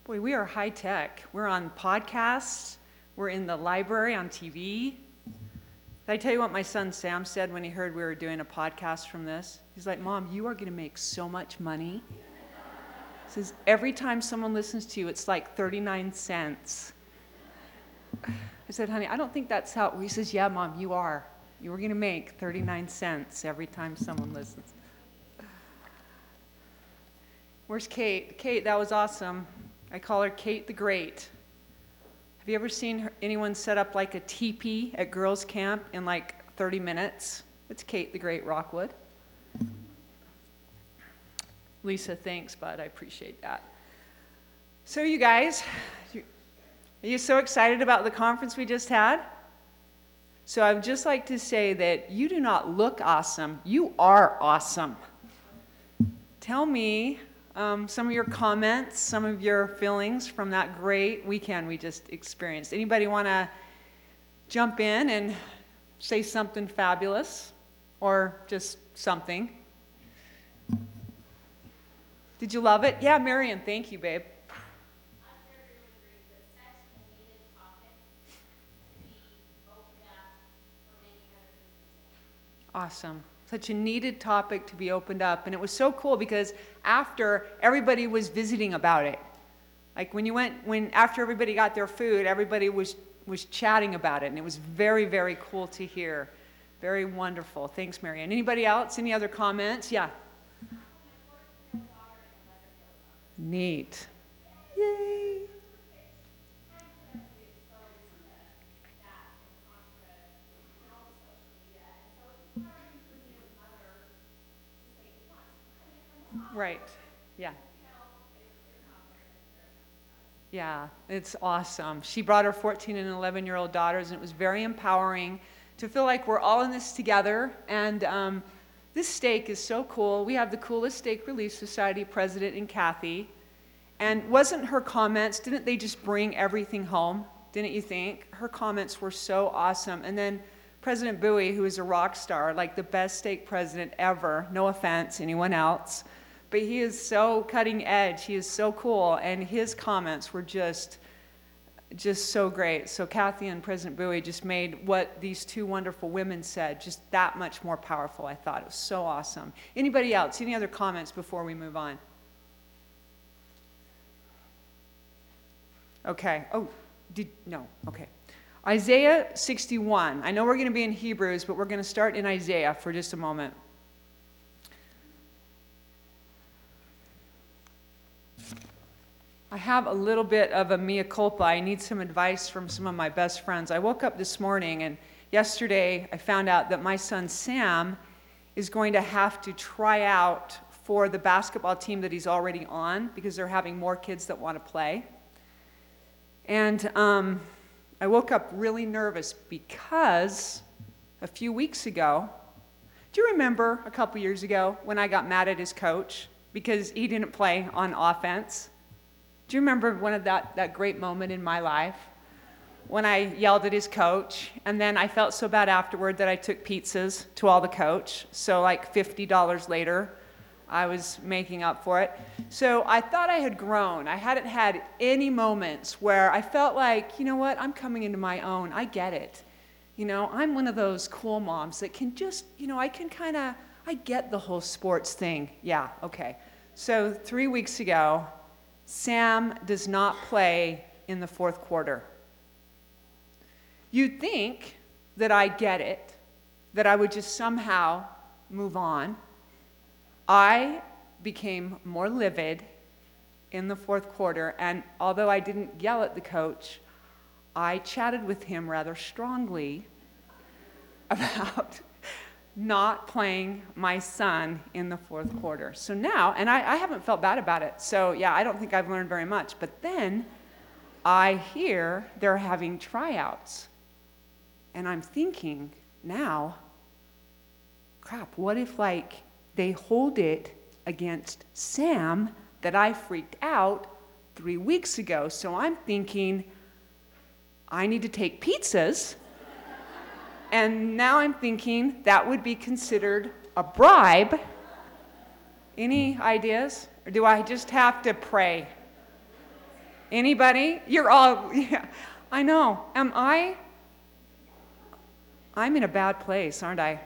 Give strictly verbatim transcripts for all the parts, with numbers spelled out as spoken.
Boy, we are high tech. We're on podcasts. We're in the library on T V. Did I tell you what my son Sam said when he heard we were doing a podcast from this? He's like, Mom, you are going to make so much money. He says, every time someone listens to you, it's like thirty-nine cents. I said, honey, I don't think that's how, he says, yeah, Mom, you are. You were going to make thirty-nine cents every time someone listens. Where's Kate? Kate, that was awesome. I call her Kate the Great. Have you ever seen her, anyone set up like a teepee at girls' camp in like thirty minutes? It's Kate the Great Rockwood. Lisa, thanks, bud. I appreciate that. So you guys, you, are you so excited about the conference we just had? So I would just like to say that you do not look awesome. You are awesome. Tell me Um, some of your comments, some of your feelings from that great weekend we just experienced. Anybody want to jump in and say something fabulous or just something? Did you love it? Yeah, Marion, thank you, babe. Awesome. Such a needed topic to be opened up. And it was so cool because after, everybody was visiting about it. Like when you went, when after everybody got their food, everybody was, was chatting about it. And it was very, very cool to hear. Very wonderful. Thanks, Marianne. Anybody else? Any other comments? Yeah. Neat. Yay. Right. Yeah. Yeah, it's awesome. She brought her fourteen and eleven-year-old daughters, and it was very empowering to feel like we're all in this together. And um, this steak is so cool. We have the coolest Steak Relief Society president in Kathy. And wasn't her comments, didn't they just bring everything home? Didn't you think? Her comments were so awesome. And then President Bowie, who is a rock star, like the best steak president ever, no offense, anyone else, but he is so cutting edge, he is so cool, and his comments were just, just so great. So Kathy and President Bowie just made what these two wonderful women said just that much more powerful, I thought. It was so awesome. Anybody else? Any other comments before we move on? Okay. Oh, did, no, okay. Isaiah sixty-one. I know we're going to be in Hebrews, but we're going to start in Isaiah for just a moment. I have a little bit of a mea culpa. I need some advice from some of my best friends. I woke up this morning, and yesterday I found out that my son Sam is going to have to try out for the basketball team that he's already on because they're having more kids that want to play. And um, I woke up really nervous because a few weeks ago, do you remember a couple years ago when I got mad at his coach because he didn't play on offense? Do you remember one of that, that great moment in my life when I yelled at his coach, and then I felt so bad afterward that I took pizzas to all the coach. So like fifty dollars later, I was making up for it. So I thought I had grown. I hadn't had any moments where I felt like, you know what, I'm coming into my own. I get it. You know, I'm one of those cool moms that can just, you know, I can kind of, I get the whole sports thing. Yeah, okay. So three weeks ago, Sam does not play in the fourth quarter. You'd think that I get it, that I would just somehow move on. I became more livid in the fourth quarter, and although I didn't yell at the coach, I chatted with him rather strongly about not playing my son in the fourth quarter. So now, and I, I haven't felt bad about it, so yeah, I don't think I've learned very much, but then I hear they're having tryouts, and I'm thinking now, crap, what if like they hold it against Sam that I freaked out three weeks ago? So I'm thinking, I need to take pizzas. And now I'm thinking that would be considered a bribe. Any ideas? Or do I just have to pray? Anybody? You're all, yeah, I know. Am I? I'm in a bad place, aren't I?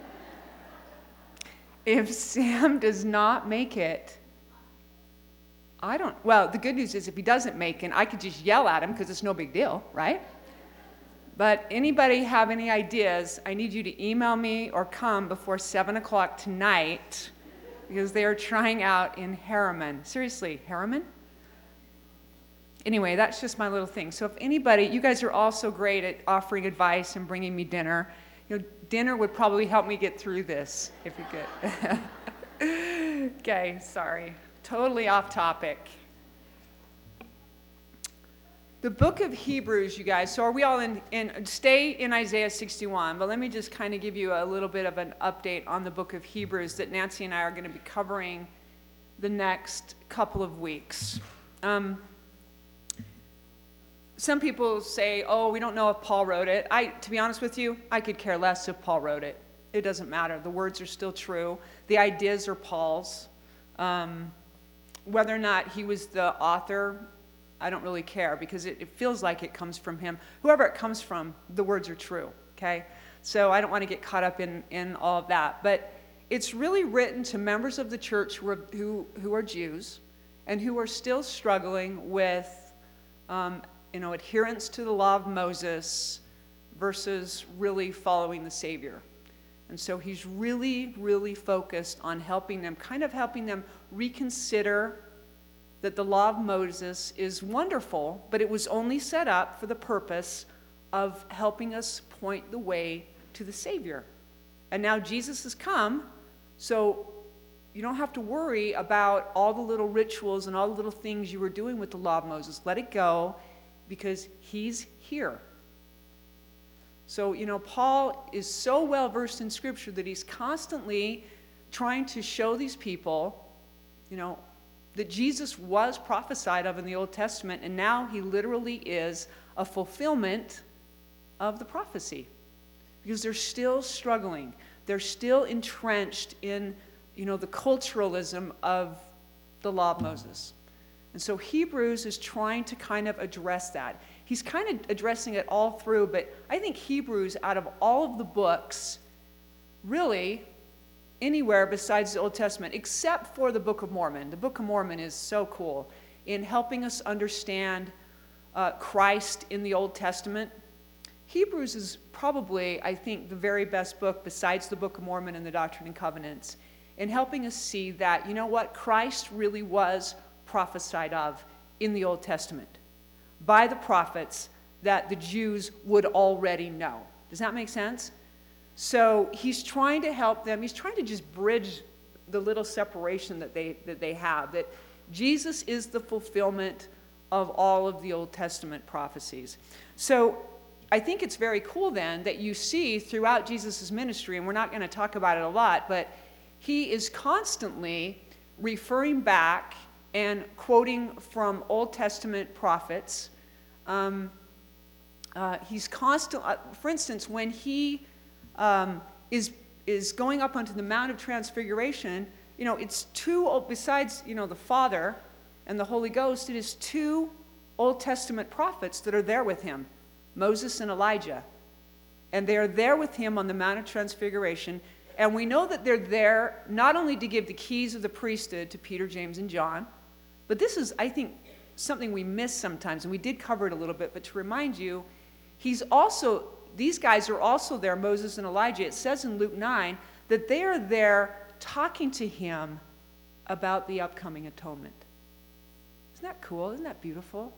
If Sam does not make it, I don't, well, the good news is if he doesn't make it, I could just yell at him because it's no big deal, right? But anybody have any ideas? I need you to email me or come before seven o'clock tonight because they are trying out in Harriman. Seriously, Harriman? Anyway, that's just my little thing. So if anybody, you guys are all so great at offering advice and bringing me dinner. You know, dinner would probably help me get through this if you could. Okay, sorry. Totally off topic. The book of Hebrews, you guys, so are we all in, in, stay in Isaiah sixty-one, but let me just kind of give you a little bit of an update on the book of Hebrews that Nancy and I are going to be covering the next couple of weeks. Um, some people say, oh, we don't know if Paul wrote it. I, to be honest with you, I could care less if Paul wrote it. It doesn't matter. The words are still true. The ideas are Paul's. Um, whether or not he was the author, I don't really care because it, it feels like it comes from him. Whoever it comes from, the words are true, okay? So I don't want to get caught up in, in all of that. But it's really written to members of the church who are, who, who are Jews and who are still struggling with um, you know, adherence to the law of Moses versus really following the Savior. And so he's really, really focused on helping them, kind of helping them reconsider that the law of Moses is wonderful, but it was only set up for the purpose of helping us point the way to the Savior. And now Jesus has come, so you don't have to worry about all the little rituals and all the little things you were doing with the law of Moses. Let it go, because he's here. So, you know, Paul is so well versed in Scripture that he's constantly trying to show these people, you know, that Jesus was prophesied of in the Old Testament, and now he literally is a fulfillment of the prophecy. Because they're still struggling. They're still entrenched in, you know, the culturalism of the law of Moses. And so Hebrews is trying to kind of address that. He's kind of addressing it all through, but I think Hebrews, out of all of the books, really, anywhere besides the Old Testament, except for the Book of Mormon. The Book of Mormon is so cool in helping us understand uh, Christ in the Old Testament. Hebrews is probably, I think, the very best book besides the Book of Mormon and the Doctrine and Covenants in helping us see that, you know what, Christ really was prophesied of in the Old Testament by the prophets that the Jews would already know. Does that make sense? So he's trying to help them. He's trying to just bridge the little separation that they, that they have, that Jesus is the fulfillment of all of the Old Testament prophecies. So I think it's very cool then that you see throughout Jesus' ministry, and we're not going to talk about it a lot, but he is constantly referring back and quoting from Old Testament prophets. Um, uh, he's constant, uh, for instance, when he um, is is going up onto the Mount of Transfiguration, you know, it's two, besides, you know, the Father and the Holy Ghost, it is two Old Testament prophets that are there with him, Moses and Elijah. And they are there with him on the Mount of Transfiguration. And we know that they're there not only to give the keys of the priesthood to Peter, James, and John, but this is, I think, something we miss sometimes, and we did cover it a little bit, but to remind you, he's also, these guys are also there, Moses and Elijah. It says in Luke nine that they are there talking to him about the upcoming atonement. Isn't that cool? Isn't that beautiful?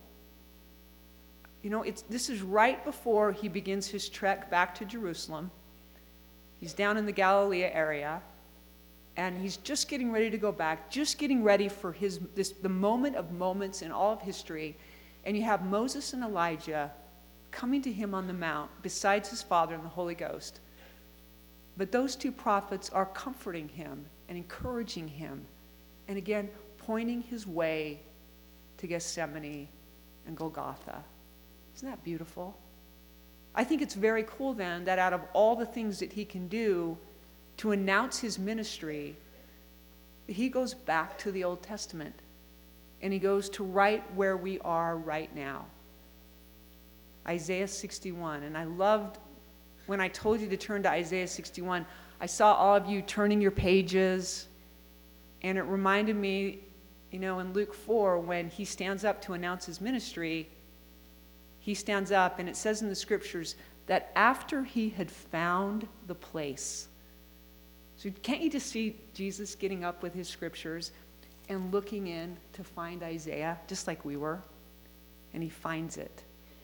You know, it's, this is right before he begins his trek back to Jerusalem. He's down in the Galilee area, and he's just getting ready to go back, just getting ready for his this the moment of moments in all of history. And you have Moses and Elijah coming to him on the mount, besides his Father and the Holy Ghost. But those two prophets are comforting him and encouraging him, and again, pointing his way to Gethsemane and Golgotha. Isn't that beautiful? I think it's very cool then that out of all the things that he can do to announce his ministry, he goes back to the Old Testament. and he goes to right where we are right now. Isaiah sixty-one. And I loved when I told you to turn to Isaiah sixty-one, I saw all of you turning your pages, and it reminded me, you know, in Luke four, when he stands up to announce his ministry, he stands up, and it says in the scriptures that after he had found the place. So can't you just see Jesus getting up with his scriptures and looking in to find Isaiah, just like we were? And he finds it.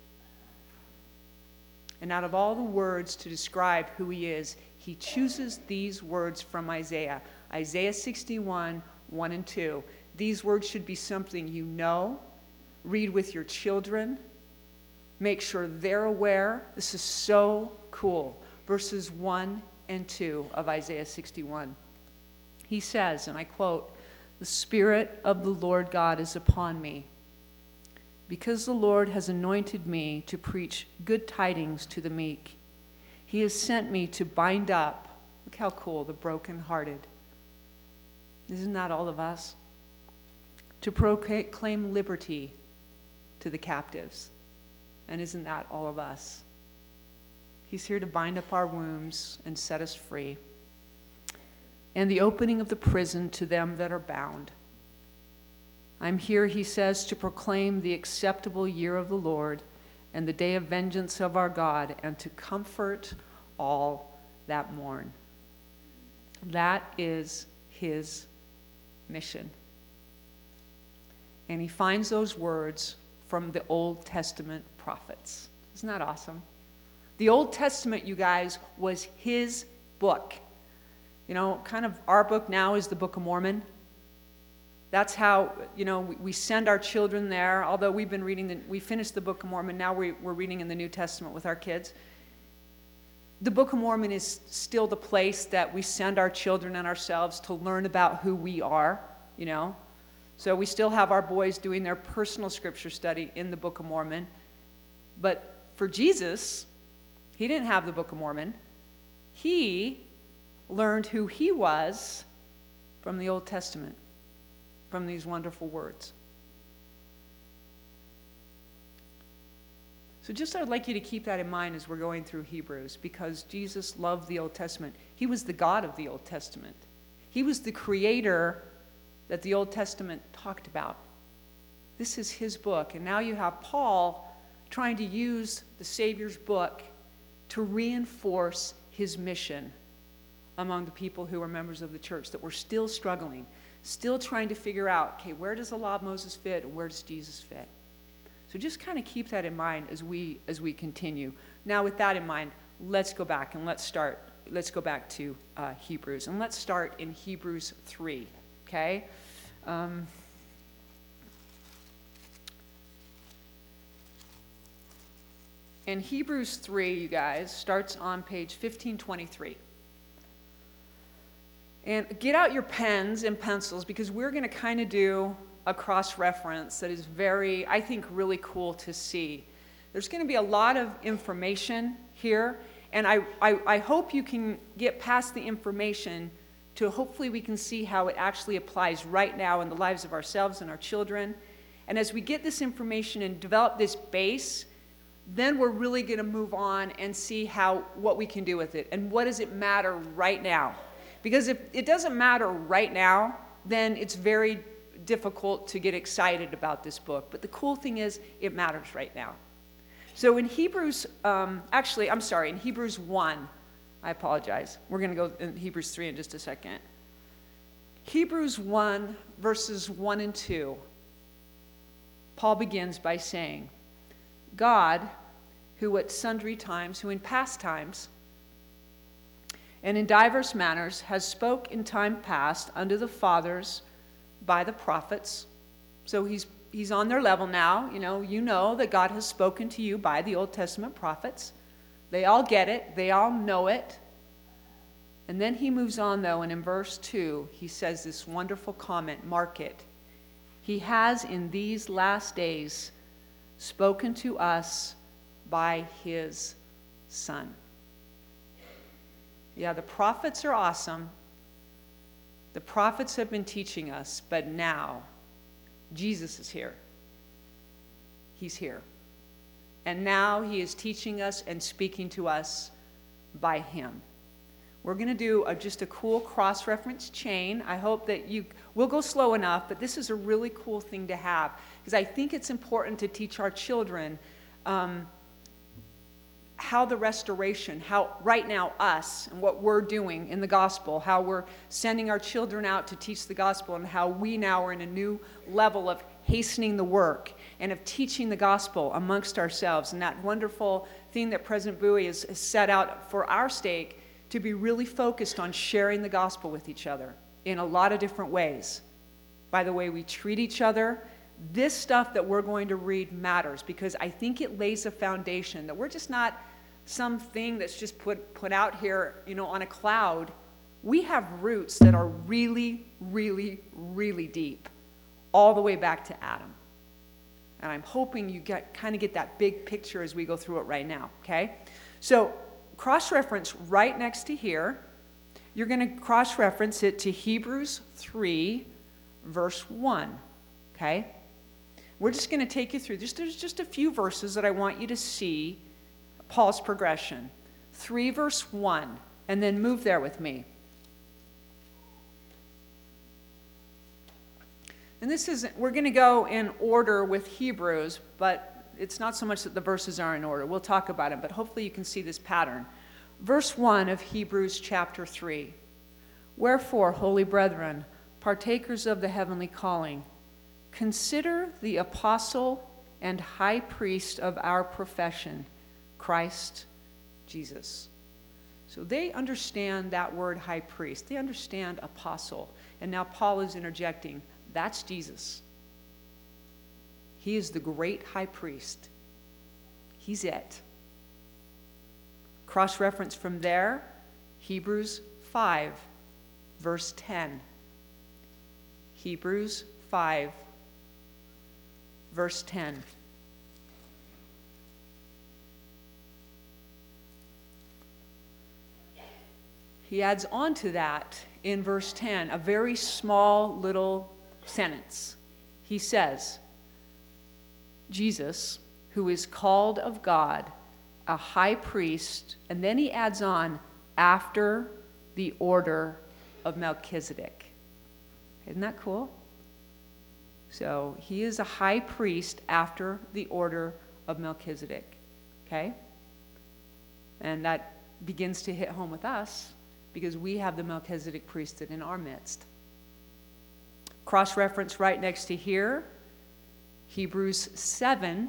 And out of all the words to describe who he is, he chooses these words from Isaiah. Isaiah sixty-one, one and two. These words should be something you know, read with your children, make sure they're aware. This is so cool. Verses one and two of Isaiah sixty-one. He says, and I quote, "The Spirit of the Lord God is upon me, because the Lord has anointed me to preach good tidings to the meek. He has sent me to bind up," look how cool, "the brokenhearted." Isn't that all of us? "To proclaim liberty to the captives." And isn't that all of us? He's here to bind up our wounds and set us free. "And the opening of the prison to them that are bound. I'm here," he says, "to proclaim the acceptable year of the Lord and the day of vengeance of our God, and to comfort all that mourn." That is his mission. And he finds those words from the Old Testament prophets. Isn't that awesome? The Old Testament, you guys, was his book. You know, kind of our book now is the Book of Mormon. That's how, you know, we, we send our children there. Although we've been reading, the, we finished the Book of Mormon, now we, we're reading in the New Testament with our kids. The Book of Mormon is still the place that we send our children and ourselves to learn about who we are, you know. So we still have our boys doing their personal scripture study in the Book of Mormon. But for Jesus, he didn't have the Book of Mormon. He learned who he was from the Old Testament, from these wonderful words. So just I'd like you to keep that in mind as we're going through Hebrews, because Jesus loved the Old Testament. He was the God of the Old Testament. He was the creator that the Old Testament talked about. This is his book. And now you have Paul trying to use the Savior's book to reinforce his mission among the people who are members of the church that were still struggling, still trying to figure out, okay, where does the law of Moses fit and where does Jesus fit? So just kind of keep that in mind as we as we continue. Now with that in mind, let's go back and let's start. Let's go back to uh, Hebrews. And let's start in Hebrews three, okay? Um, in Hebrews three, you guys, starts on page fifteen twenty-three. And get out your pens and pencils, because we're going to kind of do a cross-reference that is very, I think, really cool to see. There's going to be a lot of information here, and I, I, I hope you can get past the information to hopefully we can see how it actually applies right now in the lives of ourselves and our children. And as we get this information and develop this base, then we're really going to move on and see how what we can do with it and what does it matter right now. Because if it doesn't matter right now, then it's very difficult to get excited about this book. But the cool thing is, it matters right now. So in Hebrews, um, actually, I'm sorry, in Hebrews one, I apologize. We're going to go in Hebrews three in just a second. Hebrews one, verses one and two, Paul begins by saying, "God, who at sundry times, who in past times, and in divers manners has spoke in time past unto the fathers by the prophets." So he's he's on their level now. You know, you know that God has spoken to you by the Old Testament prophets. They all get it. They all know it. And then he moves on, though, and in verse two, he says this wonderful comment, mark it. "He has in these last days spoken to us by his Son." Yeah, the prophets are awesome. The prophets have been teaching us, but now Jesus is here. He's here. And now he is teaching us and speaking to us by him. We're going to do a, just a cool cross-reference chain. I hope that you, we'll go slow enough, but this is a really cool thing to have, because I think it's important to teach our children um, how the restoration, how right now us and what we're doing in the gospel, how we're sending our children out to teach the gospel, and how we now are in a new level of hastening the work and of teaching the gospel amongst ourselves. And that wonderful thing that President Bowie has, has set out for our stake, to be really focused on sharing the gospel with each other in a lot of different ways. By the way we treat each other, this stuff that we're going to read matters, because I think it lays a foundation that we're just not something that's just put, put out here, you know, on a cloud. We have roots that are really, really, really deep, all the way back to Adam. And I'm hoping you get kind of get that big picture as we go through it right now, okay? So cross-reference right next to here, you're going to cross-reference it to Hebrews three, verse one, okay? We're just going to take you through. Just, there's just a few verses that I want you to see Paul's progression. three, verse one, and then move there with me. And this isn't, we're going to go in order with Hebrews, but it's not so much that the verses are in order. We'll talk about it, but hopefully you can see this pattern. Verse one of Hebrews chapter three. Wherefore, holy brethren, partakers of the heavenly calling, consider the apostle and high priest of our profession, Christ Jesus. So they understand that word high priest. They understand apostle. And now Paul is interjecting, that's Jesus. He is the great high priest. He's it. Cross-reference from there, Hebrews five, verse ten. Hebrews five, verse ten. He adds on to that in verse ten, a very small little sentence. He says, Jesus, who is called of God, a high priest, and then he adds on, after the order of Melchizedek. Isn't that cool? So he is a high priest after the order of Melchizedek. Okay? And that begins to hit home with us, because we have the Melchizedek priesthood in our midst. Cross-reference right next to here, Hebrews seven,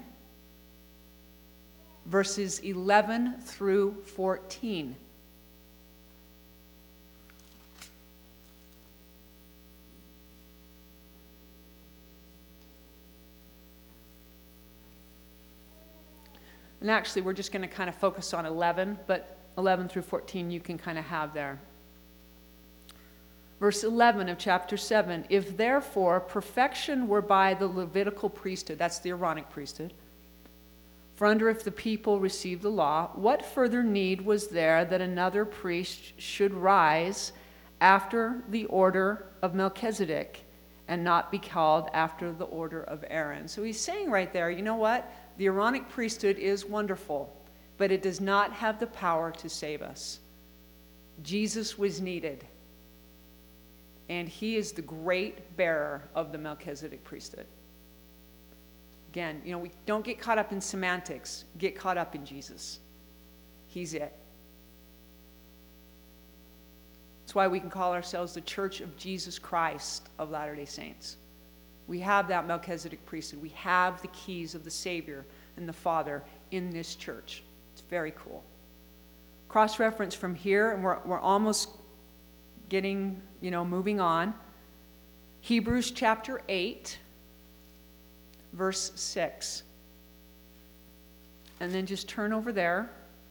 verses eleven through fourteen. And actually, we're just going to kind of focus on eleven, but eleven through fourteen you can kind of have there. Verse eleven of chapter seven, if therefore perfection were by the Levitical priesthood, that's the Aaronic priesthood, for under if the people received the law, what further need was there that another priest should rise after the order of Melchizedek and not be called after the order of Aaron? So he's saying right there, you know what? The Aaronic priesthood is wonderful, but it does not have the power to save us. Jesus was needed. And he is the great bearer of the Melchizedek priesthood. Again, you know, we don't get caught up in semantics. Get caught up in Jesus. He's it. That's why we can call ourselves the Church of Jesus Christ of Latter-day Saints. We have that Melchizedek priesthood. We have the keys of the Savior and the Father in this church. It's very cool. Cross-reference from here, and we're, we're almost getting, you know, moving on. Hebrews chapter eight, verse six. And then just turn over there.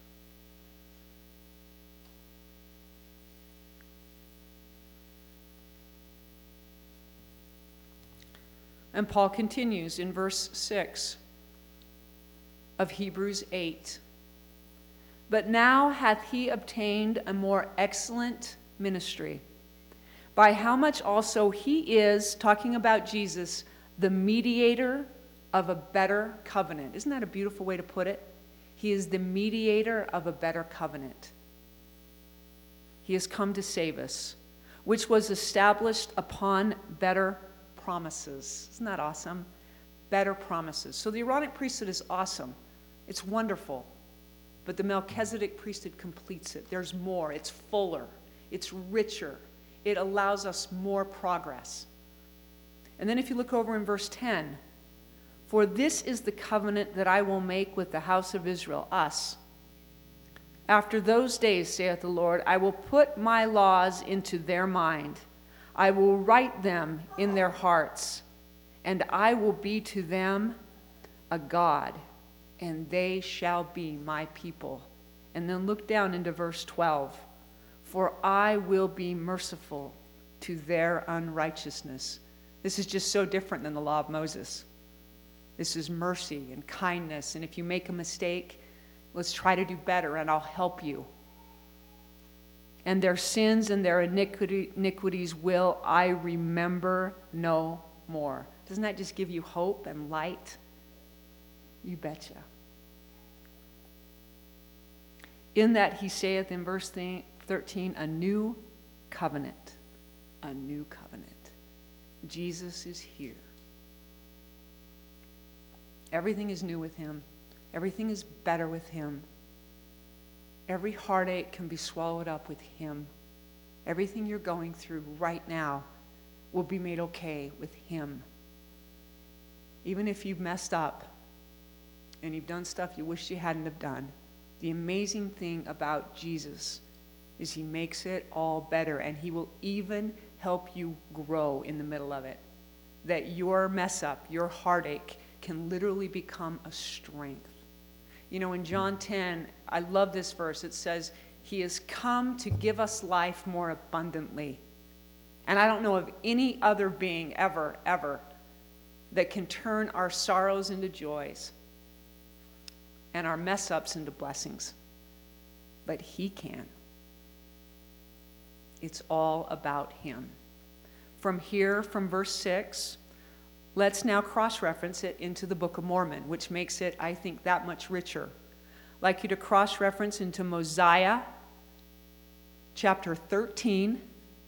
And Paul continues in verse six of Hebrews eight. But now hath he obtained a more excellent ministry, by how much also he is, talking about Jesus, the mediator of a better covenant. Isn't that a beautiful way to put it? He is the mediator of a better covenant. He has come to save us, which was established upon better promises. Isn't that awesome? Better promises. So the Aaronic priesthood is awesome. It's wonderful. But the Melchizedek priesthood completes it. There's more. It's fuller. It's richer. It allows us more progress. And then if you look over in verse ten, for this is the covenant that I will make with the house of Israel, us. After those days, saith the Lord, I will put my laws into their mind. I will write them in their hearts, and I will be to them a God, and they shall be my people. And then look down into verse twelve. For I will be merciful to their unrighteousness. This is just so different than the law of Moses. This is mercy and kindness. And if you make a mistake, let's try to do better and I'll help you. And their sins and their iniquity, iniquities will I remember no more. Doesn't that just give you hope and light? You betcha. In that he saith in verse thirteen, a new covenant. A new covenant. Jesus is here. Everything is new with him. Everything is better with him. Every heartache can be swallowed up with him. Everything you're going through right now will be made okay with him. Even if you've messed up and you've done stuff you wish you hadn't have done, the amazing thing about Jesus is he makes it all better, and he will even help you grow in the middle of it. That your mess up, your heartache, can literally become a strength. You know, in John ten, I love this verse. It says, he has come to give us life more abundantly. And I don't know of any other being ever, ever that can turn our sorrows into joys and our mess ups into blessings. But he can. It's all about him. From here, from verse six, let's now cross-reference it into the Book of Mormon, which makes it, I think, that much richer. I'd like you to cross-reference into Mosiah chapter thirteen,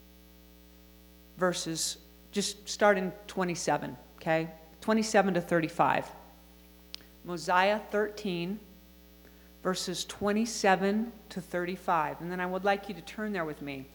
verses, just start in twenty-seven, okay? twenty-seven to thirty-five. Mosiah thirteen, verses twenty-seven to thirty-five. And then I would like you to turn there with me.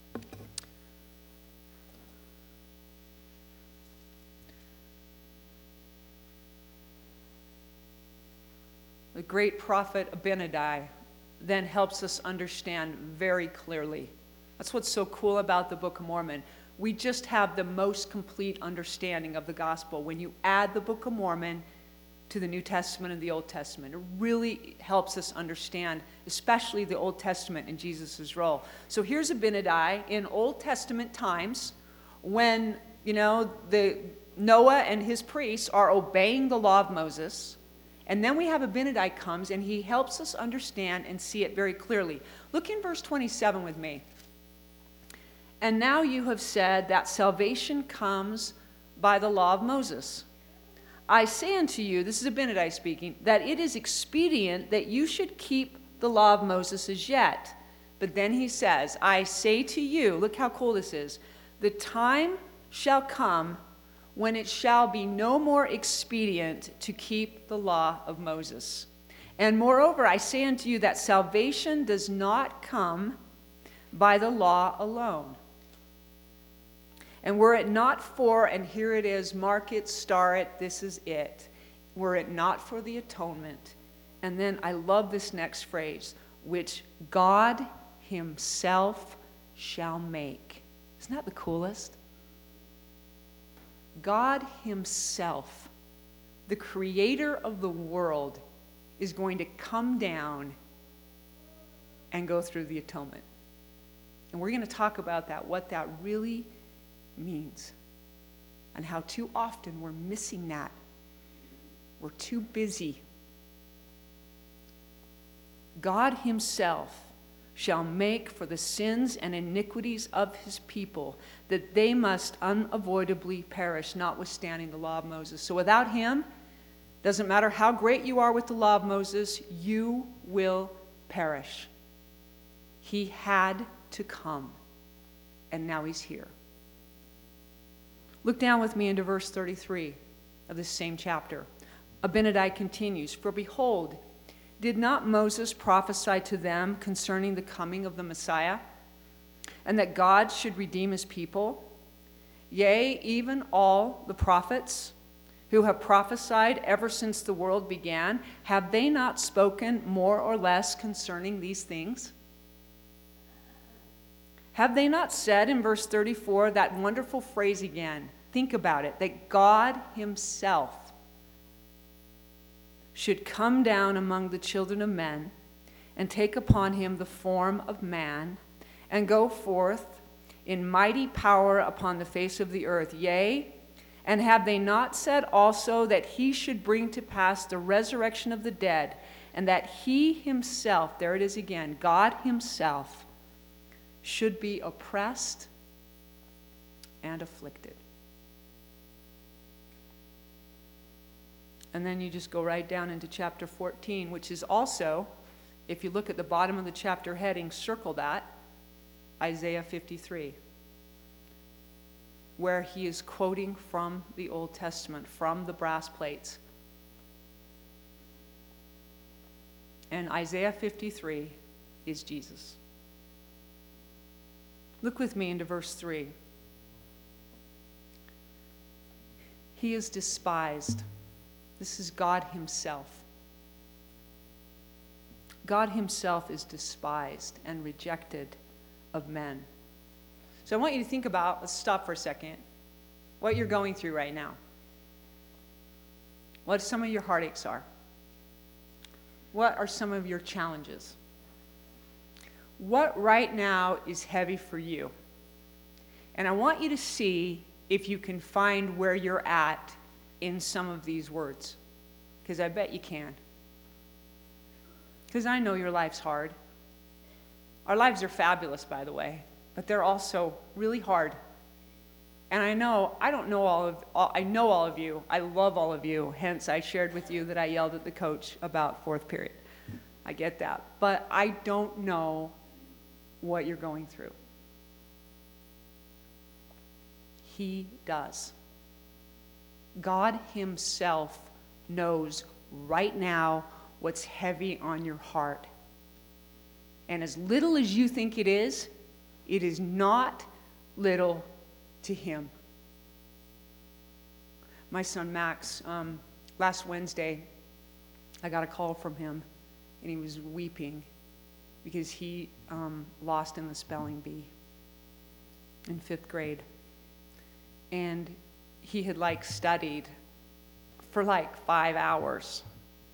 The great prophet Abinadi then helps us understand very clearly. That's what's so cool about the Book of Mormon. We just have the most complete understanding of the gospel when you add the Book of Mormon to the New Testament and the Old Testament. It really helps us understand, especially the Old Testament and Jesus' role. So here's Abinadi in Old Testament times when, you know, the Noah and his priests are obeying the law of Moses. And then we have Abinadi comes and he helps us understand and see it very clearly. Look in verse twenty-seven with me. And now you have said that salvation comes by the law of Moses. I say unto you, this is Abinadi speaking, that it is expedient that you should keep the law of Moses as yet. But then he says, I say to you, look how cool this is, the time shall come when it shall be no more expedient to keep the law of Moses. And moreover, I say unto you that salvation does not come by the law alone. And were it not for, and here it is, mark it, star it, this is it. Were it not for the atonement. And then I love this next phrase, which God himself shall make. Isn't that the coolest? God himself, the creator of the world, is going to come down and go through the atonement. And we're going to talk about that, what that really means, and how too often we're missing that. We're too busy. God himself, shall make for the sins and iniquities of his people, that they must unavoidably perish, notwithstanding the law of Moses. So without him, doesn't matter how great you are with the law of Moses, you will perish. He had to come, and now he's here. Look down with me into verse thirty-three of this same chapter. Abinadi continues, for behold, did not Moses prophesy to them concerning the coming of the Messiah, and that God should redeem his people? Yea, even all the prophets who have prophesied ever since the world began, have they not spoken more or less concerning these things? Have they not said in verse thirty-four that wonderful phrase again? Think about it, that God himself should come down among the children of men and take upon him the form of man and go forth in mighty power upon the face of the earth. Yea, and have they not said also that he should bring to pass the resurrection of the dead, and that he himself, there it is again, God himself, should be oppressed and afflicted? And then you just go right down into chapter fourteen, which is also, if you look at the bottom of the chapter heading, circle that, Isaiah fifty-three, where he is quoting from the Old Testament, from the brass plates. And Isaiah fifty-three is Jesus. Look with me into verse three. He is despised. This is God himself. God himself is despised and rejected of men. So I want you to think about, let's stop for a second, what you're going through right now. What some of your heartaches are. What are some of your challenges? What right now is heavy for you? And I want you to see if you can find where you're at in some of these words, because I bet you can. Because I know your life's hard. Our lives are fabulous, by the way, but they're also really hard. And I know, I don't know all of, all, I know all of you. I love all of you. Hence, I shared with you that I yelled at the coach about fourth period. I get that. But I don't know what you're going through. He does. God himself knows right now what's heavy on your heart. And as little as you think it is, it is not little to him. My son Max, um, last Wednesday, I got a call from him, and he was weeping because he um, lost in the spelling bee in fifth grade. And he had like studied for like five hours.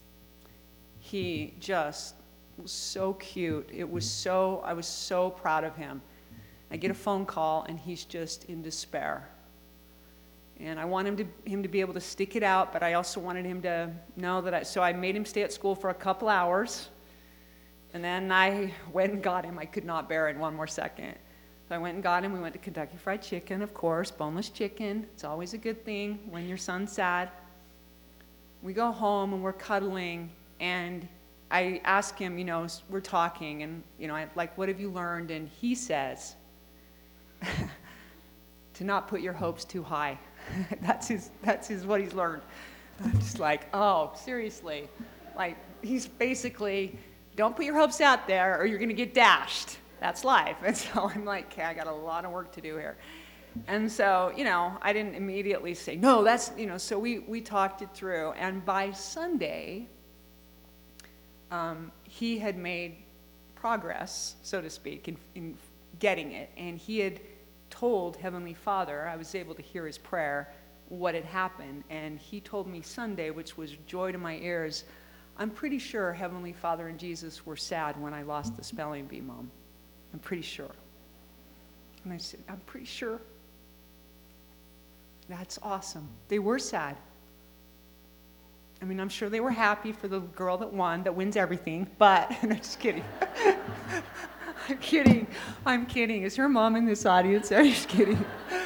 He just was so cute. It was so, I was so proud of him. I get a phone call and he's just in despair. And I want him to, him to be able to stick it out, but I also wanted him to know that I, so I made him stay at school for a couple hours. And then I went and got him. I could not bear it one more second. So I went and got him. We went to Kentucky Fried Chicken, of course, boneless chicken. It's always a good thing when your son's sad. We go home and we're cuddling, and I ask him, you know, we're talking, and, you know, I'm like, what have you learned? And he says, to not put your hopes too high. that's his, that's his, what he's learned. I'm just like, oh, seriously. Like, he's basically, don't put your hopes out there or you're going to get dashed. That's life. And so I'm like, okay, I got a lot of work to do here. And so, you know, I didn't immediately say, no, that's, you know, so we, we talked it through. And by Sunday, um, he had made progress, so to speak, in, in getting it. And he had told Heavenly Father, I was able to hear his prayer, what had happened. And he told me Sunday, which was joy to my ears, I'm pretty sure Heavenly Father and Jesus were sad when I lost the spelling bee, Mom. I'm pretty sure. And I said, I'm pretty sure. That's awesome. They were sad. I mean, I'm sure they were happy for the girl that won, that wins everything, but, no, just kidding. I'm kidding. I'm kidding. Is her mom in this audience? I'm just kidding.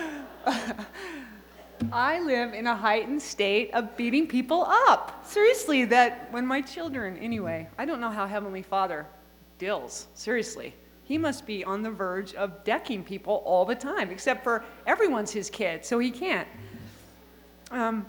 I live in a heightened state of beating people up. Seriously, that when my children, anyway, I don't know how Heavenly Father deals. Seriously. He must be on the verge of decking people all the time, except for everyone's his kid, so he can't. Um,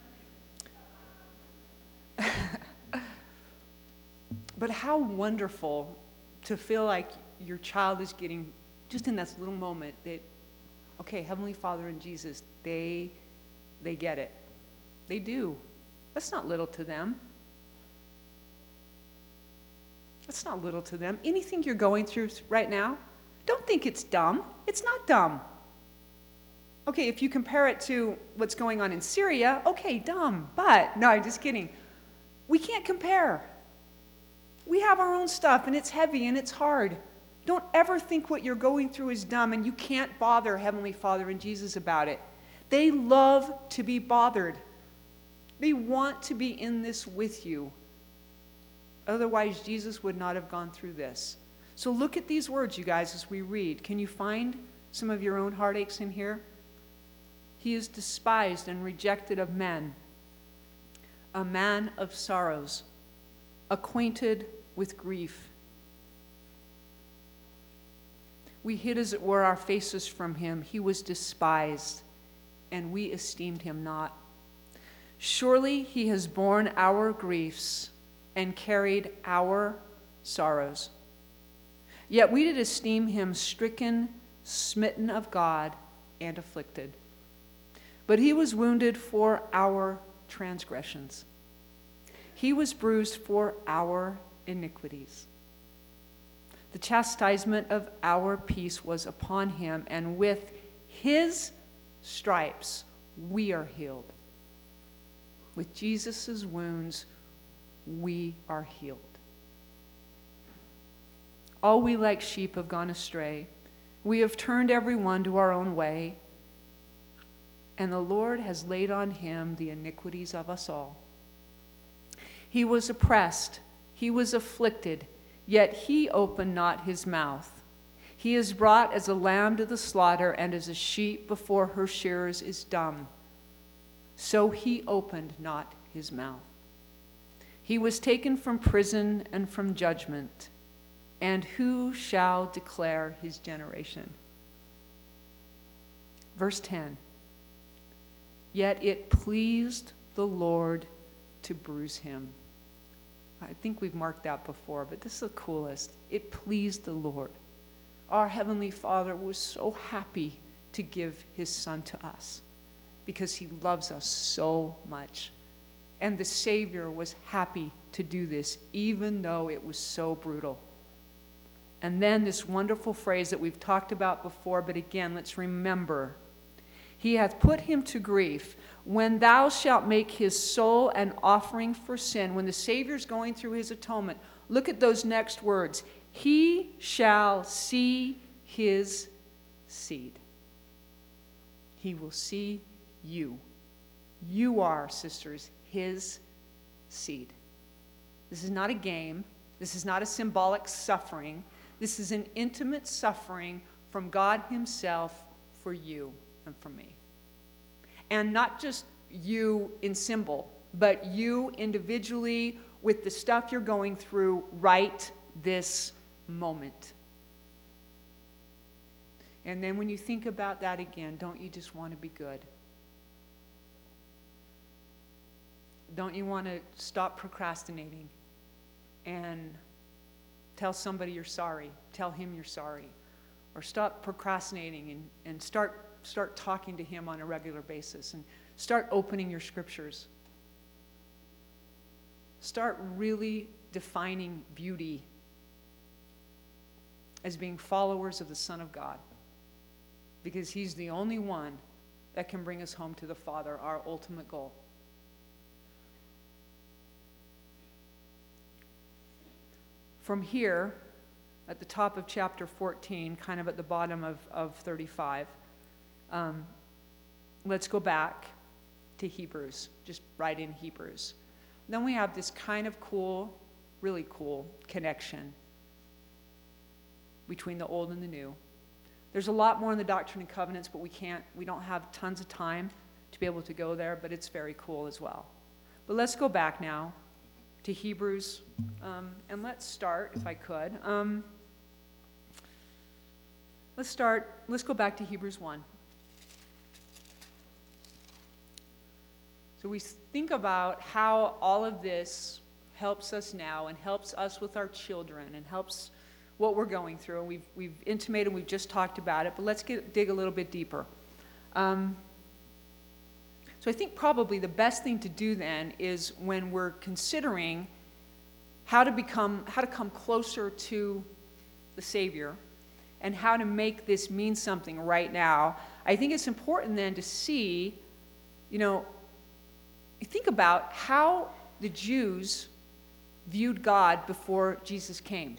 but how wonderful to feel like your child is getting, just in that little moment, that, okay, Heavenly Father and Jesus, they, they get it. They do. That's not little to them. That's not little to them. Anything you're going through right now, don't think it's dumb. It's not dumb. Okay, if you compare it to what's going on in Syria, okay, dumb. But, no, I'm just kidding. We can't compare. We have our own stuff, and it's heavy, and it's hard. Don't ever think what you're going through is dumb, and you can't bother Heavenly Father and Jesus about it. They love to be bothered. They want to be in this with you. Otherwise, Jesus would not have gone through this. So look at these words, you guys, as we read. Can you find some of your own heartaches in here? He is despised and rejected of men, a man of sorrows, acquainted with grief. We hid, as it were, our faces from him. He was despised, and we esteemed him not. Surely he has borne our griefs and carried our sorrows. Yet we did esteem him stricken, smitten of God, and afflicted. But he was wounded for our transgressions. He was bruised for our iniquities. The chastisement of our peace was upon him, and with his stripes we are healed. With Jesus' wounds we are healed. All we like sheep have gone astray. We have turned every one to our own way, and the Lord has laid on him the iniquities of us all. He was oppressed, he was afflicted, yet he opened not his mouth. He is brought as a lamb to the slaughter, and as a sheep before her shearers is dumb. So he opened not his mouth. He was taken from prison and from judgment. And who shall declare his generation? Verse ten. Yet it pleased the Lord to bruise him. I think we've marked that before, but this is the coolest. It pleased the Lord. Our Heavenly Father was so happy to give his Son to us because he loves us so much. And the Savior was happy to do this, even though it was so brutal. And then this wonderful phrase that we've talked about before, but again, let's remember. He hath put him to grief. When thou shalt make his soul an offering for sin, when the Savior's going through his atonement, look at those next words. He shall see his seed. He will see you. You are, sisters, his seed. This is not a game. This is not a symbolic suffering. This is an intimate suffering from God himself for you and for me. And not just you in symbol, but you individually with the stuff you're going through right this moment. And then when you think about that again, don't you just want to be good? Don't you want to stop procrastinating and tell somebody you're sorry, tell him you're sorry, or stop procrastinating and, and start, start talking to him on a regular basis and start opening your scriptures. Start really defining beauty as being followers of the Son of God, because he's the only one that can bring us home to the Father, our ultimate goal. From here, at the top of chapter fourteen, kind of at the bottom of, of thirty-five, um, let's go back to Hebrews, just right in Hebrews. Then we have this kind of cool, really cool connection. between the old and the new. There's a lot more in the Doctrine and Covenants, but we can't, we don't have tons of time to be able to go there, but it's very cool as well. But let's go back now to Hebrews, um, and let's start, if I could. Um, let's start, let's go back to Hebrews one. So we think about how all of this helps us now and helps us with our children and helps what we're going through. And we've, we've intimated, we've just talked about it, but let's get, dig a little bit deeper. Um, so I think probably the best thing to do then is when we're considering how to become, how to come closer to the Savior and how to make this mean something right now, I think it's important then to see, you know, think about how the Jews viewed God before Jesus came.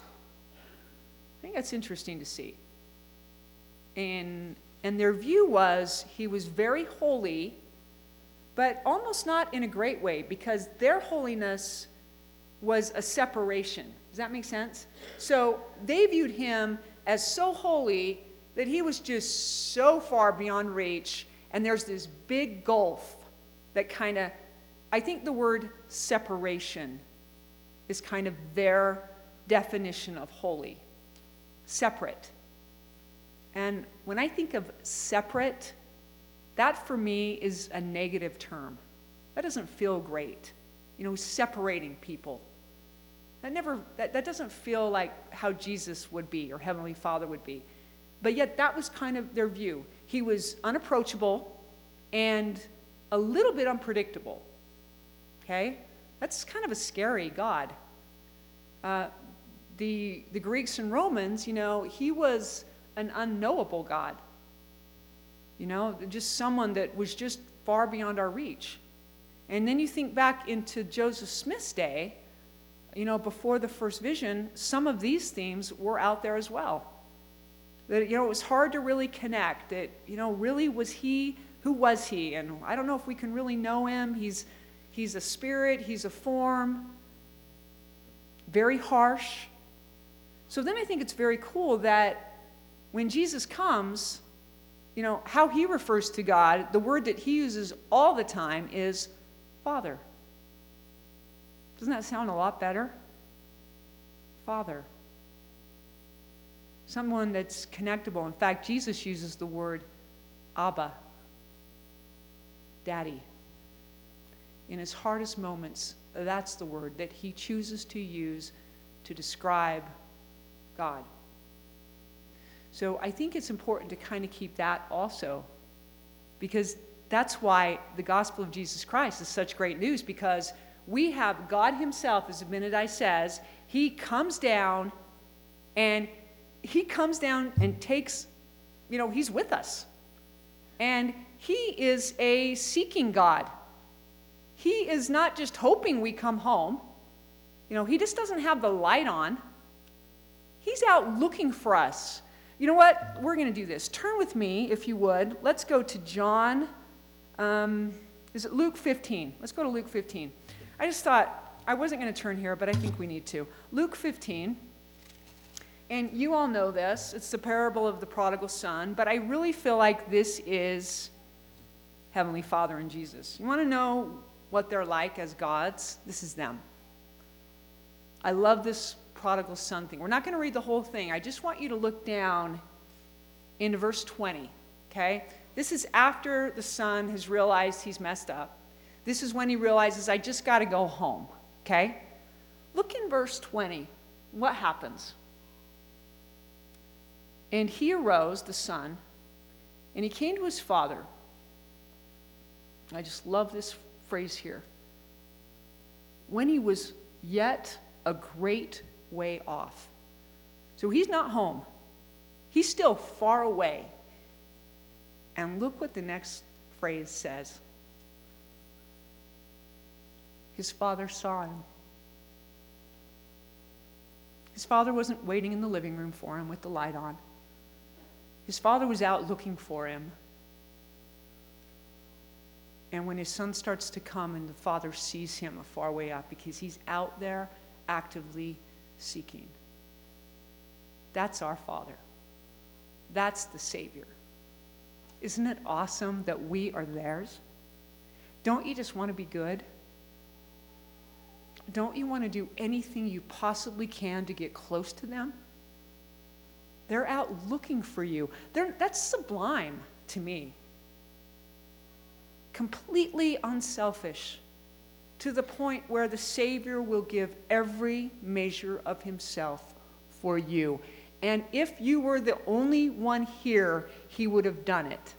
I think that's interesting to see. And, and their view was he was very holy, but almost not in a great way, because their holiness was a separation. Does that make sense? So they viewed him as so holy that he was just so far beyond reach, and there's this big gulf that kind of, I think the word separation is kind of their definition of holy. Separate. And when I think of separate, that for me is a negative term. That doesn't feel great. You know, separating people. That never, that, that doesn't feel like how Jesus would be or Heavenly Father would be. But yet that was kind of their view. He was unapproachable and a little bit unpredictable. Okay? That's kind of a scary God. Uh, the, the Greeks and Romans, you know, he was an unknowable God. You know, just someone that was just far beyond our reach. And then you think back into Joseph Smith's day, you know, before the first vision, some of these themes were out there as well. That, you know, it was hard to really connect. That, you know, really was he, who was he? And I don't know if we can really know him. He's, he's a spirit, he's a form, very harsh. So then I think it's very cool that when Jesus comes, you know, how he refers to God, the word that he uses all the time is Father. Doesn't that sound a lot better? Father. Someone that's connectable. In fact, Jesus uses the word Abba, Daddy. In his hardest moments, that's the word that he chooses to use to describe God. So I think it's important to kind of keep that also, because that's why the gospel of Jesus Christ is such great news, because we have God himself, as Abinadi says, he comes down and he comes down and takes, you know, he's with us. And he is a seeking God. He is not just hoping we come home. You know, he just doesn't have the light on. He's out looking for us. You know what? We're going to do this. Turn with me, if you would. Let's go to John. Um, is it Luke fifteen? Let's go to Luke fifteen. I just thought, I wasn't going to turn here, but I think we need to. Luke fifteen. And you all know this. It's the parable of the prodigal son. But I really feel like this is Heavenly Father and Jesus. You want to know what they're like as gods? This is them. I love this prodigal son thing. We're not going to read the whole thing. I just want you to look down into verse twenty, okay? This is after the son has realized he's messed up. This is when he realizes, I just got to go home, okay? Look in verse twenty. What happens? And he arose, the son, and he came to his father. I just love this phrase here. When he was yet a great way off. So he's not home. He's still far away. And look what the next phrase says. His father saw him. His father wasn't waiting in the living room for him with the light on. His father was out looking for him. And when his son starts to come and the father sees him a far way up, because he's out there actively seeking. That's our Father. That's the Savior. Isn't it awesome that we are theirs? Don't you just want to be good? Don't you want to do anything you possibly can to get close to them? They're out looking for you. They're, that's sublime to me. Completely unselfish, to the point where the Savior will give every measure of himself for you. And if you were the only one here, he would have done it.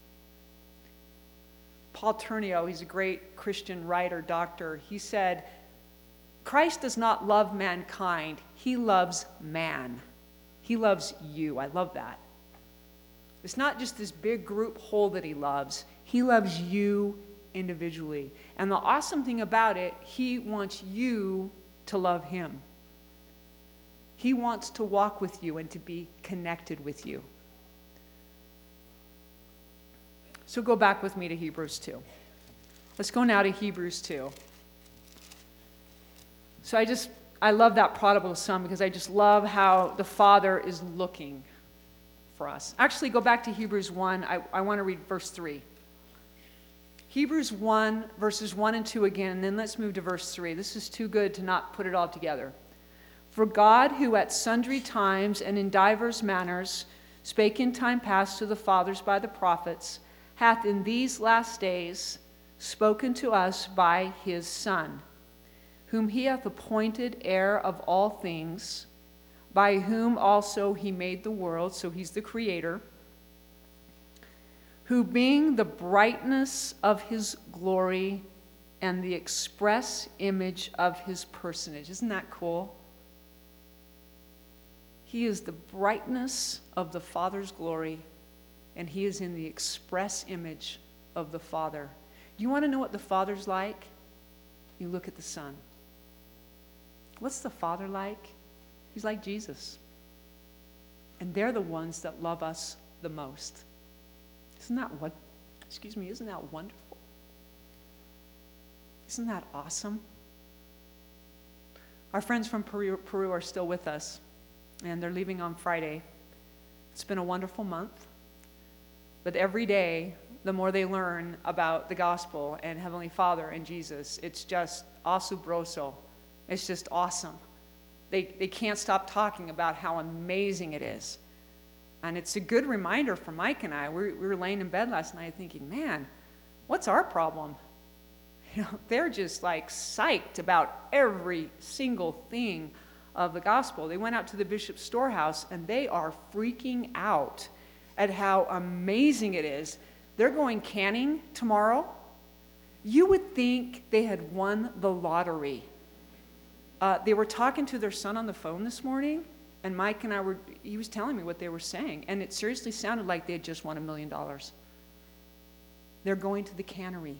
Paul Turnio, he's a great Christian writer, doctor, he said, Christ does not love mankind, he loves man. He loves you. I love that. It's not just this big group whole that he loves. He loves you individually. And the awesome thing about it, he wants you to love him. He wants to walk with you and to be connected with you. So go back with me to Hebrews two. Let's go now to Hebrews two. So I just, I love that prodigal son because I just love how the Father is looking for us. Actually, go back to Hebrews one. I, I want to read verse three. Hebrews one, verses one and two again, and then let's move to verse three. This is too good to not put it all together. For God, who at sundry times and in divers manners spake in time past to the fathers by the prophets, hath in these last days spoken to us by his Son, whom he hath appointed heir of all things, by whom also he made the world, so he's the creator, who being the brightness of his glory and the express image of his personage. Isn't that cool? He is the brightness of the Father's glory, and he is in the express image of the Father. You want to know what the Father's like? You look at the Son. What's the Father like? He's like Jesus. And they're the ones that love us the most. Isn't that what, excuse me, isn't that wonderful? Isn't that awesome? Our friends from Peru, Peru are still with us, and they're leaving on Friday. It's been a wonderful month. But every day, the more they learn about the gospel and Heavenly Father and Jesus, it's just asombroso. It's just awesome. They, they can't stop talking about how amazing it is. And it's a good reminder for Mike and I. We, we were laying in bed last night thinking, man, what's our problem? You know, they're just like psyched about every single thing of the gospel. They went out to the bishop's storehouse and they are freaking out at how amazing it is. They're going canning tomorrow. You would think they had won the lottery. Uh, they were talking to their son on the phone this morning, and Mike and I were, he was telling me what they were saying, and it seriously sounded like they had just won a million dollars. They're going to the cannery.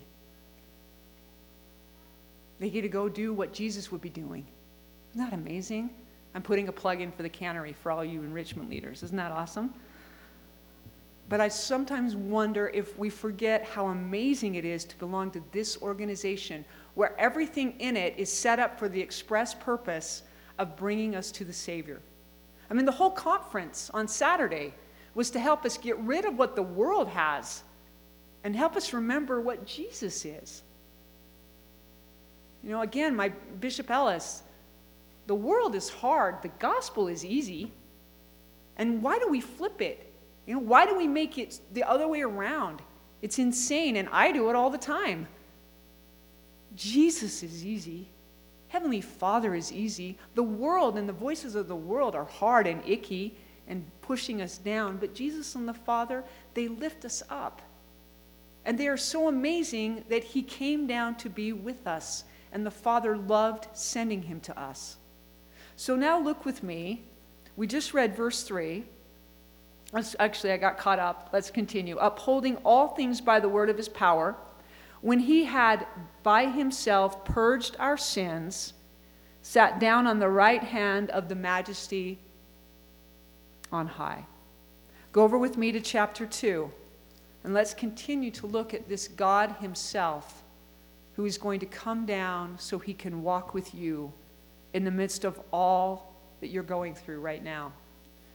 They get to go do what Jesus would be doing. Isn't that amazing? I'm putting a plug in for the cannery for all you enrichment leaders. Isn't that awesome? But I sometimes wonder if we forget how amazing it is to belong to this organization where everything in it is set up for the express purpose of bringing us to the Savior. I mean, the whole conference on Saturday was to help us get rid of what the world has and help us remember what Jesus is. You know, again, my Bishop Ellis, the world is hard, the gospel is easy. And why do we flip it? You know, why do we make it the other way around? It's insane, and I do it all the time. Jesus is easy. Heavenly Father is easy. The world and the voices of the world are hard and icky and pushing us down, but Jesus and the Father, they lift us up. And they are so amazing that he came down to be with us, and the Father loved sending him to us. So now look with me. We just read verse three. Let's, actually, I got caught up. Let's continue. Upholding all things by the word of his power, when he had by himself purged our sins, sat down on the right hand of the majesty on high. Go over with me to chapter two, and let's continue to look at this God himself, who is going to come down so he can walk with you in the midst of all that you're going through right now.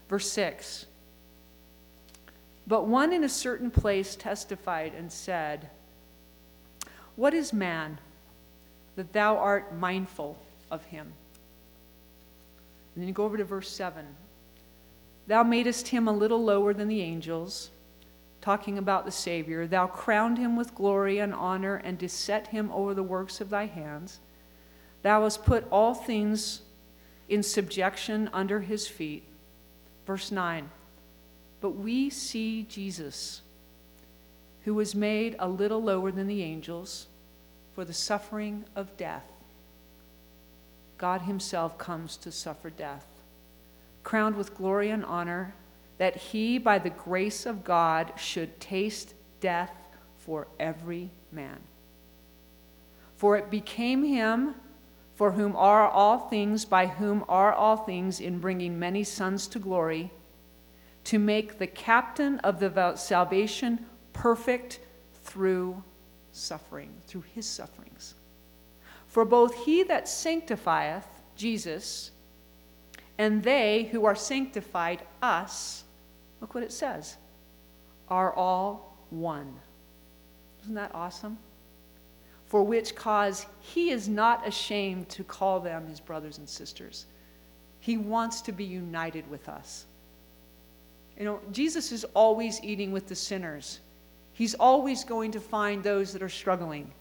Verse six. But one in a certain place testified and said, What is man, that thou art mindful of him? And then you go over to verse seven. Thou madest him a little lower than the angels, talking about the Savior. Thou crowned him with glory and honor, and didst set him over the works of thy hands. Thou hast put all things in subjection under his feet. Verse nine. But we see Jesus, who was made a little lower than the angels for the suffering of death. God himself comes to suffer death, crowned with glory and honor, that he, by the grace of God, should taste death for every man. For it became him, for whom are all things, by whom are all things, in bringing many sons to glory, to make the captain of the salvation perfect through suffering, through his sufferings. For both he that sanctifieth, Jesus, and they who are sanctified, us, look what it says, are all one. Isn't that awesome? For which cause he is not ashamed to call them his brothers and sisters. He wants to be united with us. You know, Jesus is always eating with the sinners. He's always going to find those that are struggling.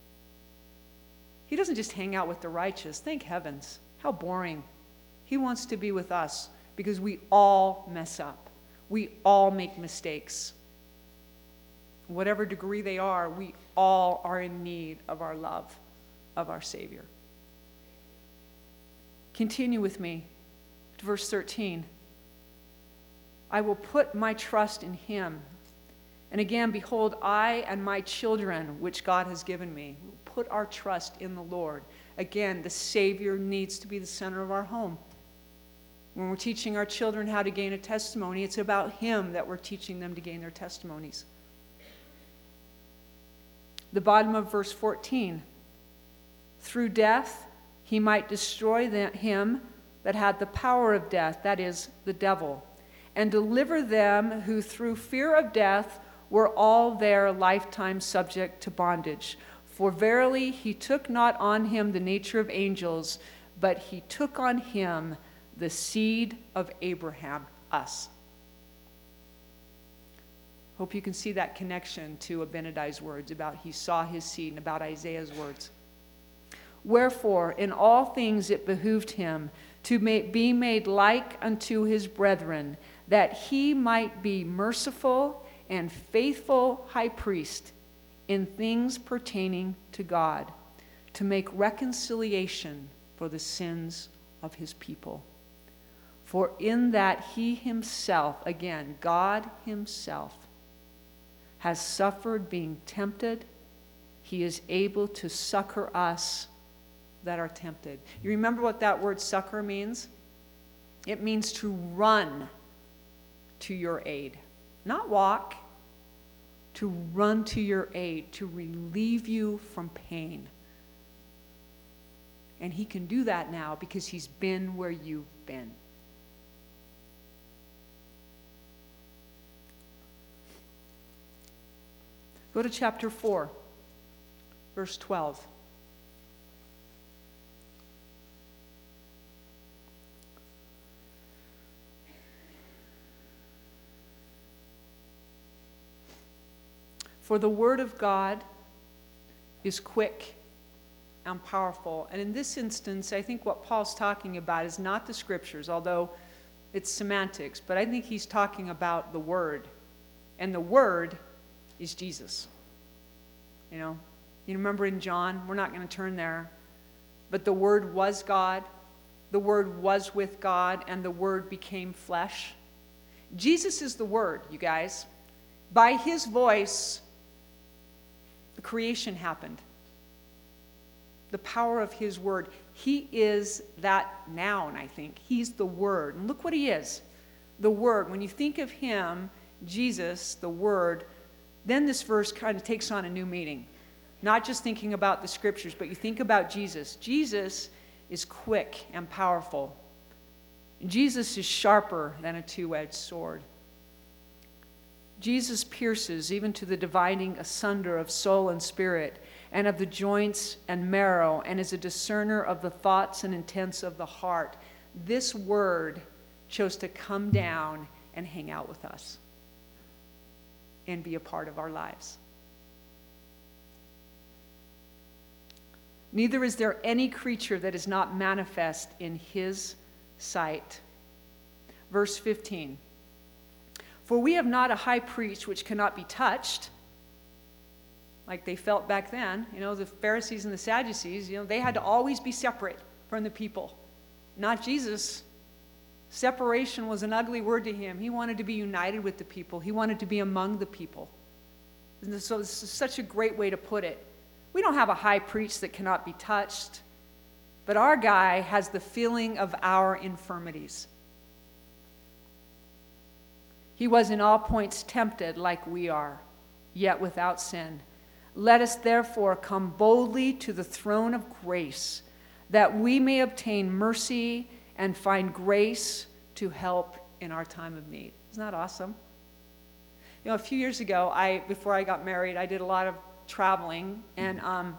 He doesn't just hang out with the righteous. Thank heavens. How boring. He wants to be with us because we all mess up. We all make mistakes. Whatever degree they are, we all are in need of our love, of our Savior. Continue with me to verse thirteen. I will put my trust in him. And again, behold, I and my children, which God has given me, will put our trust in the Lord. Again, the Savior needs to be the center of our home. When we're teaching our children how to gain a testimony, it's about him that we're teaching them to gain their testimonies. The bottom of verse fourteen. Through death, he might destroy the, him that had the power of death, that is, the devil, and deliver them who through fear of death were all their lifetime subject to bondage. For verily he took not on him the nature of angels, but he took on him the seed of Abraham, us. Hope you can see that connection to Abinadi's words about he saw his seed and about Isaiah's words. Wherefore, in all things it behooved him to be made like unto his brethren, that he might be merciful and faithful high priest in things pertaining to God, to make reconciliation for the sins of his people. For in that he himself, again, God himself, has suffered being tempted, he is able to succor us that are tempted. You remember what that word succor means? It means to run to your aid. Not walk, to run to your aid, to relieve you from pain. And he can do that now because he's been where you've been. Go to chapter four, verse twelve. For the word of God is quick and powerful. And in this instance, I think what Paul's talking about is not the scriptures, although it's semantics, but I think he's talking about the word. And the word is Jesus. You know, you remember in John, we're not going to turn there, but the word was God, the word was with God, and the word became flesh. Jesus is the word, you guys. By his voice, the creation happened. The power of his word. He is that noun, I think. He's the word. And look what he is. The word. When you think of him, Jesus, the word, then this verse kind of takes on a new meaning. Not just thinking about the scriptures, but you think about Jesus. Jesus is quick and powerful. Jesus is sharper than a two-edged sword. Jesus pierces even to the dividing asunder of soul and spirit, and of the joints and marrow, and is a discerner of the thoughts and intents of the heart. This word chose to come down and hang out with us and be a part of our lives. Neither is there any creature that is not manifest in his sight. Verse fifteen. For we have not a high priest which cannot be touched, like they felt back then. You know, the Pharisees and the Sadducees, you know, they had to always be separate from the people. Not Jesus. Separation was an ugly word to him. He wanted to be united with the people. He wanted to be among the people. And so this is such a great way to put it. We don't have a high priest that cannot be touched, but our guy has the feeling of our infirmities. He was in all points tempted like we are, yet without sin. Let us therefore come boldly to the throne of grace, that we may obtain mercy and find grace to help in our time of need. Isn't that awesome? You know, a few years ago, I before I got married, I did a lot of traveling, and um,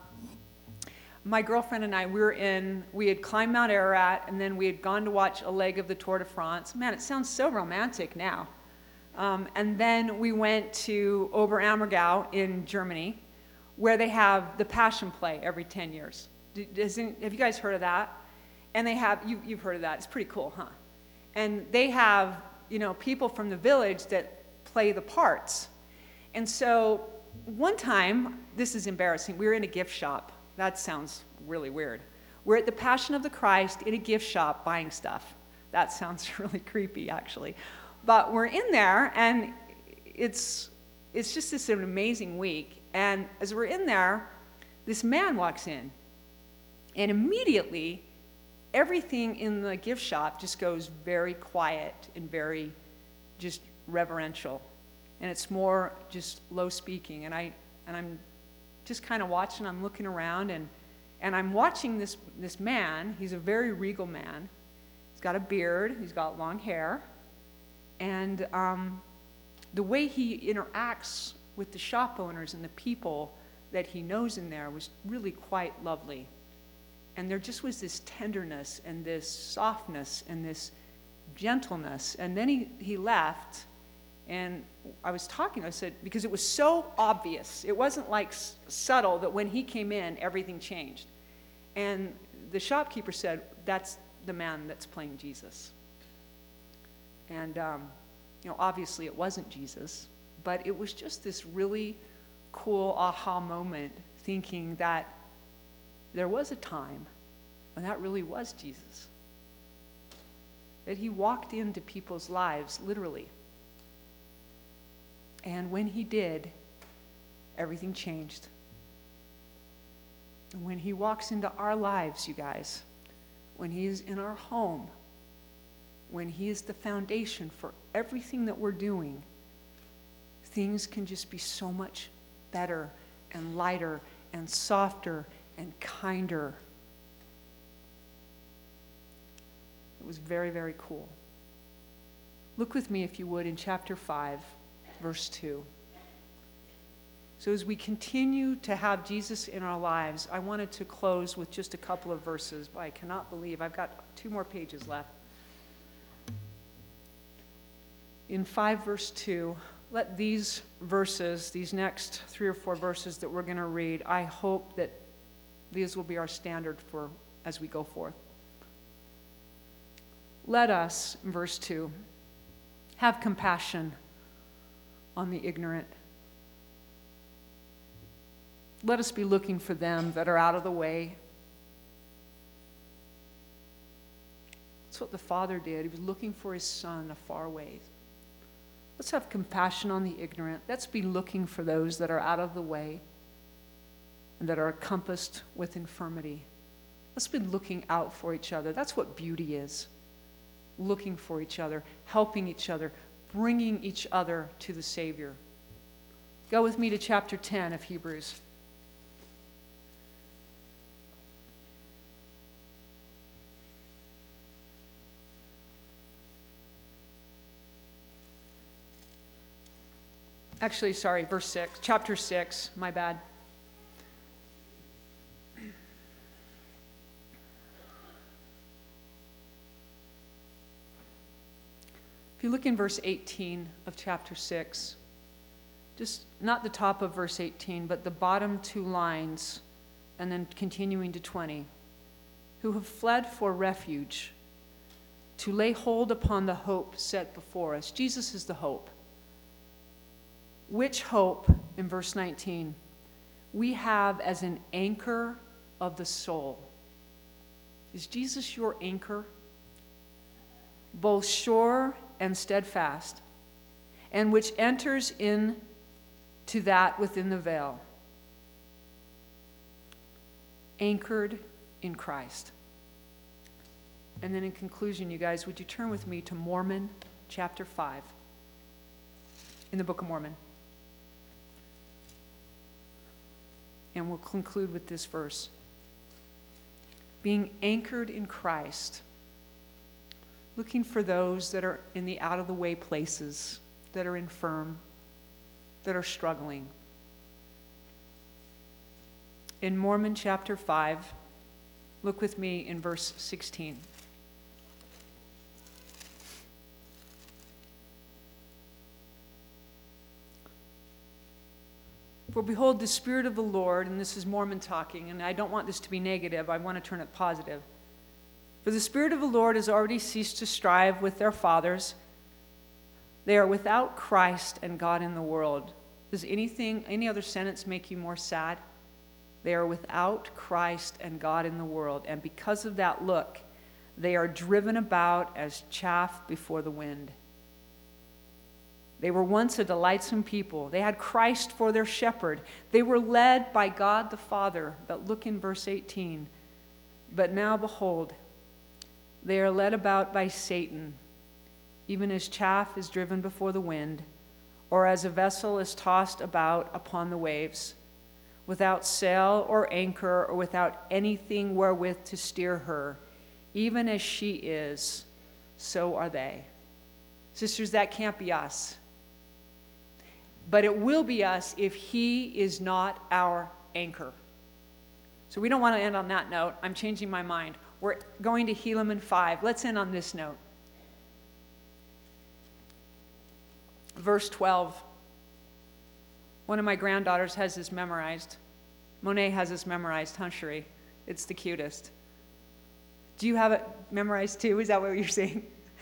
my girlfriend and I, we were in, we had climbed Mount Ararat, and then we had gone to watch a leg of the Tour de France. Man, it sounds so romantic now. Um, and then we went to Oberammergau in Germany, where they have the Passion Play every ten years. Doesn't, have you guys heard of that? And they have, you, you've heard of that. It's pretty cool, huh? And they have, you know, people from the village that play the parts. And so one time, this is embarrassing, we were in a gift shop. That sounds really weird. We're at the Passion of the Christ in a gift shop buying stuff. That sounds really creepy, actually. But we're in there, and it's it's just this an amazing week. And as we're in there, this man walks in, and immediately everything in the gift shop just goes very quiet and very just reverential, and it's more just low speaking. And I and I'm just kind of watching. I'm looking around, and and I'm watching this this man. He's a very regal man. He's got a beard. He's got long hair. And um, the way he interacts with the shop owners and the people that he knows in there was really quite lovely. And there just was this tenderness and this softness and this gentleness. And then he, he left, and I was talking, I said, because it was so obvious. It wasn't like s- subtle that when he came in, everything changed. And the shopkeeper said, that's the man that's playing Jesus. And, um, you know, obviously it wasn't Jesus, but it was just this really cool aha moment, thinking that there was a time when that really was Jesus. That he walked into people's lives, literally. And when he did, everything changed. And when he walks into our lives, you guys, when he is in our home, when he is the foundation for everything that we're doing, things can just be so much better and lighter and softer and kinder. It was very, very cool. Look with me, if you would, in chapter five, verse two. So as we continue to have Jesus in our lives, I wanted to close with just a couple of verses, but I cannot believe I've got two more pages left. In five verse two, let these verses, these next three or four verses that we're going to read, I hope that these will be our standard for as we go forth. Let us, in verse two, have compassion on the ignorant. Let us be looking for them that are out of the way. That's what the Father did. He was looking for his Son afar away. Let's have compassion on the ignorant. Let's be looking for those that are out of the way and that are encompassed with infirmity. Let's be looking out for each other. That's what beauty is. Looking for each other, helping each other, bringing each other to the Savior. Go with me to chapter ten of Hebrews. Actually, sorry, verse six, chapter six, my bad. If you look in verse eighteen of chapter six, just not the top of verse eighteen, but the bottom two lines, and then continuing to twenty, who have fled for refuge, to lay hold upon the hope set before us. Jesus is the hope. Which hope, in verse nineteen, we have as an anchor of the soul. Is Jesus your anchor? Both sure and steadfast, and which enters in to that within the veil. Anchored in Christ. And then in conclusion, you guys, would you turn with me to Mormon chapter five in the Book of Mormon? And we'll conclude with this verse. Being anchored in Christ, looking for those that are in the out-of-the-way places, that are infirm, that are struggling. In Mormon chapter five, look with me in verse sixteen. For behold, the Spirit of the Lord, and this is Mormon talking, and I don't want this to be negative, I want to turn it positive. For the Spirit of the Lord has already ceased to strive with their fathers. They are without Christ and God in the world. Does anything, any other sentence make you more sad? They are without Christ and God in the world. And because of that, look, they are driven about as chaff before the wind. They were once a delightsome people. They had Christ for their shepherd. They were led by God the Father. But look in verse eighteen. But now behold, they are led about by Satan, even as chaff is driven before the wind, or as a vessel is tossed about upon the waves, without sail or anchor, or without anything wherewith to steer her. Even as she is, so are they. Sisters, that can't be us. But it will be us if he is not our anchor. So we don't want to end on that note. I'm changing my mind. We're going to Helaman five. Let's end on this note. Verse twelve. One of my granddaughters has this memorized. Monet has this memorized, huh, Cherie? It's the cutest. Do you have it memorized too? Is that what you're saying?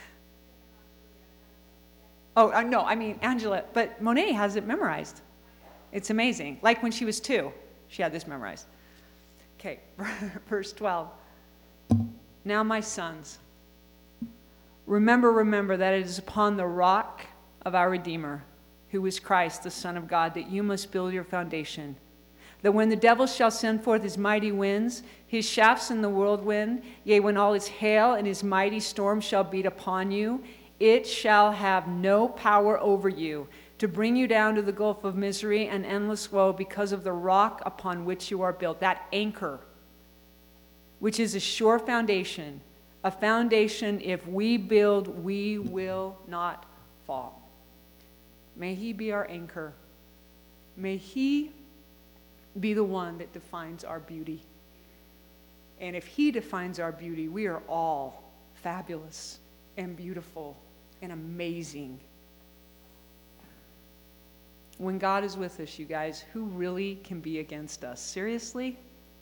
Oh, uh, no, I mean Angela, but Monet has it memorized. It's amazing. Like when she was two, she had this memorized. Okay, verse twelve. Now, my sons, remember, remember that it is upon the rock of our Redeemer, who is Christ, the Son of God, that you must build your foundation. That when the devil shall send forth his mighty winds, his shafts in the whirlwind, yea, when all his hail and his mighty storm shall beat upon you, it shall have no power over you to bring you down to the gulf of misery and endless woe, because of the rock upon which you are built, that anchor, which is a sure foundation, a foundation if we build, we will not fall. May he be our anchor. May he be the one that defines our beauty. And if he defines our beauty, we are all fabulous and beautiful and amazing. When God is with us, you guys, who really can be against us? Seriously?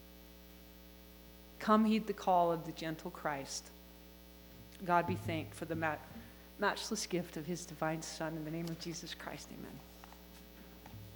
Come heed the call of the gentle Christ. God be thanked for the mat- matchless gift of his divine Son. In the name of Jesus Christ, amen.